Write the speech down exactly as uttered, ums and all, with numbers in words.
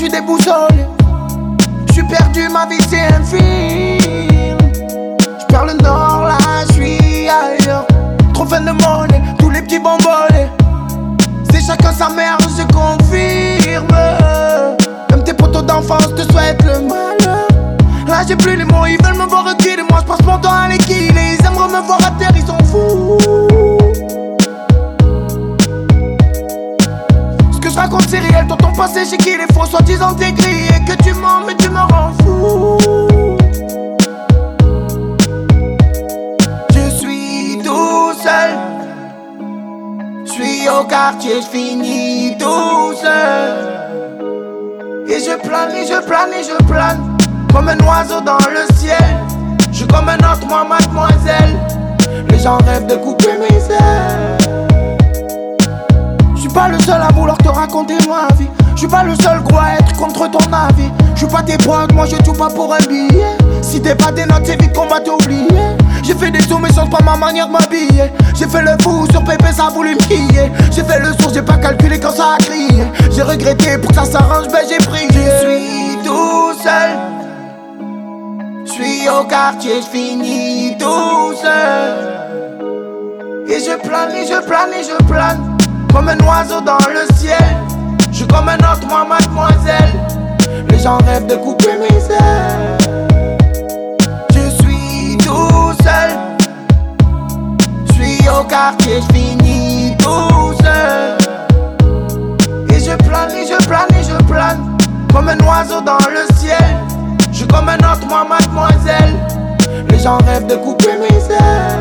suis déboussolé. Je suis perdu, ma vie c'est un film. Je perds le nord, là je suis ailleurs. Trop fan de monnaie, tous les petits bambolés. C'est chacun sa mère, je confirme. Même tes potos d'enfance te souhaitent le malheur. Là j'ai plus les mots, ils veulent me voir reculer. Moi je passe mon temps à l'équilibrer. Ils aimeraient me voir à terre, ils sont fous. Ce que je raconte c'est réel, dans ton passé j'ai qu'il est faux. Soi-disant t'es gris et que tu mens mais tu me rends fou. Je suis tout seul. Je suis au quartier, je finis tout seul. Et je plane, et je plane, et je plane comme un oiseau dans le ciel. Je suis comme un autre, moi, mademoiselle. Les gens rêvent de couper mes ailes. Je suis pas le seul à vouloir te raconter ma vie. Je suis pas le seul gros à être contre ton avis. Je suis pas tes prods, moi je tue pas pour un billet. Si t'es pas des notes, c'est vite qu'on va t'oublier. J'ai fait des sous mais change pas ma manière de m'habiller. J'ai fait le fou sur Pépé, ça a voulu me crier. J'ai fait le sourd, j'ai pas calculé quand ça a crié. J'ai regretté pour que ça s'arrange, ben j'ai prié. Je suis tout seul. Je suis au quartier, je finis tout seul. Et je plane, et je plane, et je plane comme un oiseau dans le ciel. Je suis comme un autre, moi, mademoiselle. Les gens rêvent de couper mes ailes. Je suis tout seul. Je suis au quartier, je finis tout seul. Et je plane, et je plane, et je plane comme un oiseau dans le ciel. Je suis comme un autre, moi, mademoiselle. Les gens rêvent de couper mes ailes.